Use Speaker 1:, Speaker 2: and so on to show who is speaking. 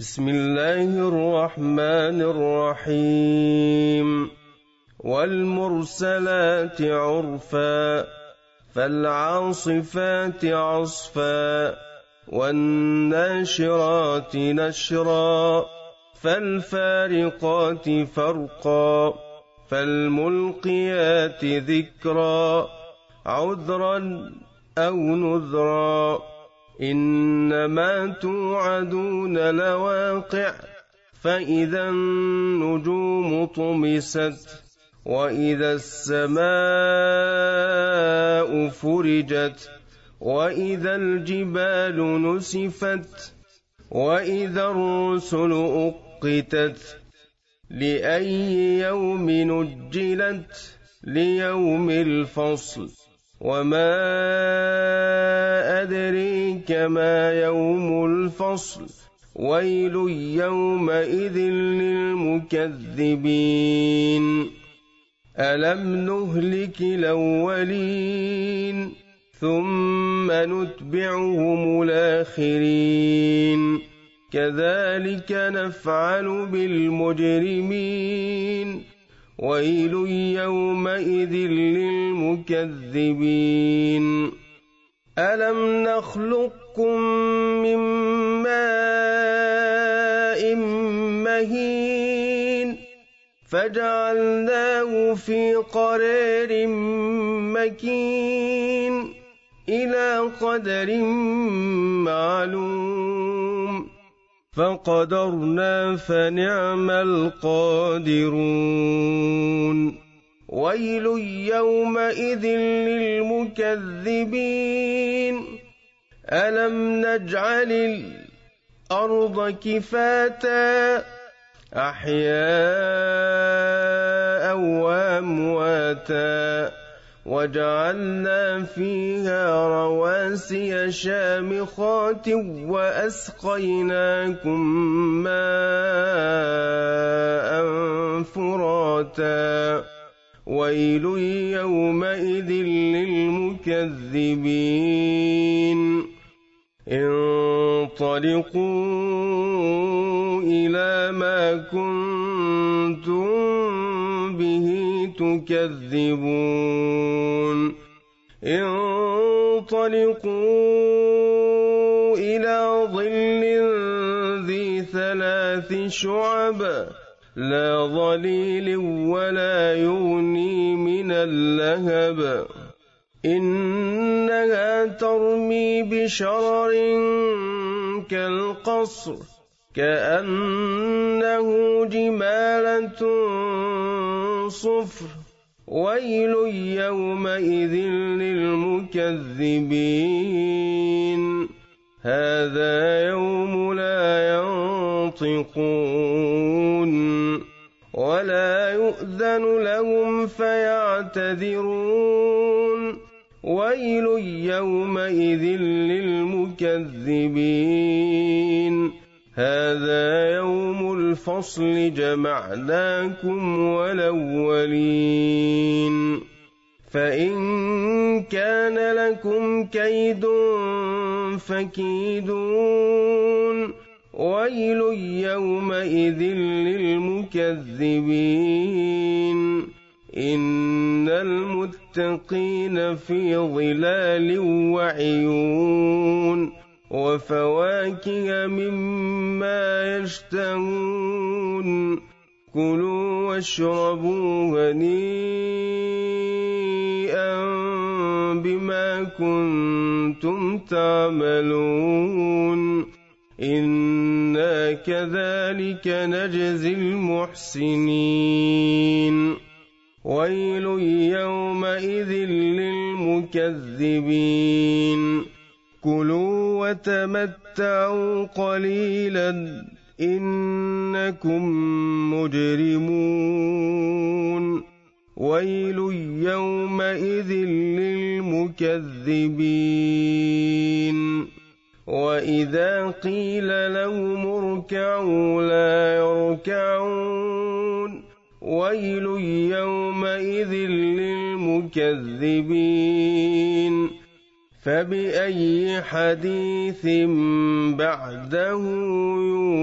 Speaker 1: بسم الله الرحمن الرحيم والمرسلات عرفا فالعاصفات عصفا والناشرات نشرا فالفارقات فرقا فالملقيات ذكرا عذرا أو نذرا إنما توعدون لواقع فإذا النجوم طمست وإذا السماء فرجت وإذا الجبال نسفت وإذا الرسل أقتت لأي يوم نجلت ليوم الفصل وما أدريك ما يوم الفصل ويل يومئذ للمكذبين ألم نهلك الأولين ثم نتبعهم الآخرين كذلك نفعل بالمجرمين ويل يومئذ للمكذبين ألم نخلقكم من ماء مهين فجعلناه في قرار مكين إلى قدر معلوم فقدرنا فنعم القادرون ويل يومئذ للمكذبين ألم نجعل الأرض كفاتا أحياء وأمواتا وجعلنا فيها رواسي شامخات وأسقيناكم ماء فراتا ويل يومئذ للمكذبين انطلقوا إلى ما كنتم به تكذبون انطلقوا إلى ظل ذي 3 شعب لا ظليل ولا يغني من اللهب إنها ترمي بشرر كالقصر كأنه جمالة صفر ويل يومئذ للمكذبين هذا يوم لا ينطقون ولا يؤذن لهم فيعتذرون ويل يومئذ للمكذبين هذا يوم الفصل جمعناكم والأولين فإن كان لكم كيد فكيدون ويل يومئذ للمكذبين إن المتقين في ظلال وعيون وفواكه مما يشتهون كلوا واشربوا هنيئا بما كنتم تعملون إنا كذلك نجزي المحسنين ويل يومئذ للمكذبين كلوا وتمتعوا قليلا إنكم مجرمون ويل يومئذ للمكذبين وإذا قيل لهم اركعوا لا يركعون ويل يومئذ للمكذبين فبأي حديث بعده